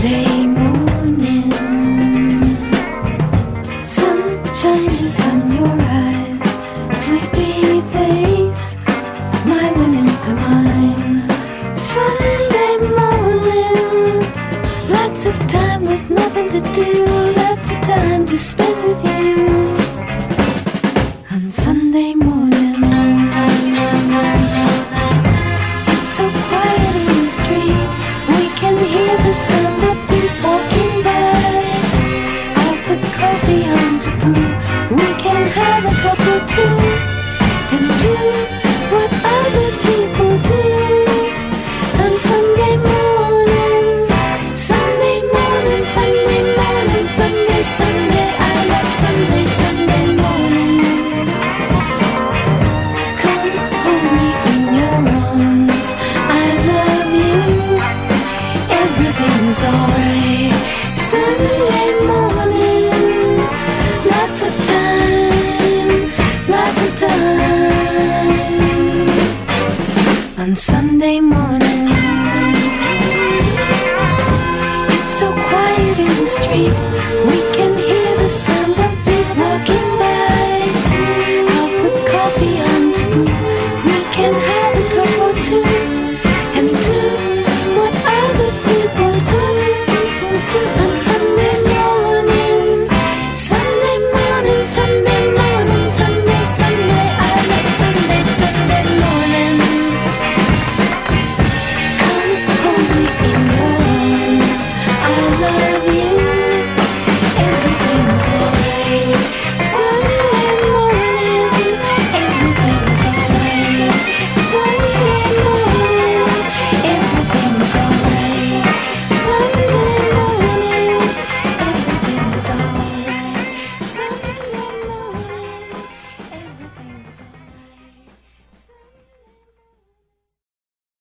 Sunday morning, sunshine from your eyes, sleepy face smiling into mine. Sunday morning, lots of time with nothing to do, lots of time to spend with you on Sunday morning. It's so quiet in the street, we can hear the sound of feet walking by. I'll put coffee on to brew, we can have a cup or two and do what other people do on Sunday morning. Sunday morning, Sunday morning, Sunday, Sunday, I love Sunday, Sunday morning. Come hold me in your arms, I love you, everything's alright. Sunday morning, lots of time, lots of time on Sunday morning. It's so quiet in the street, we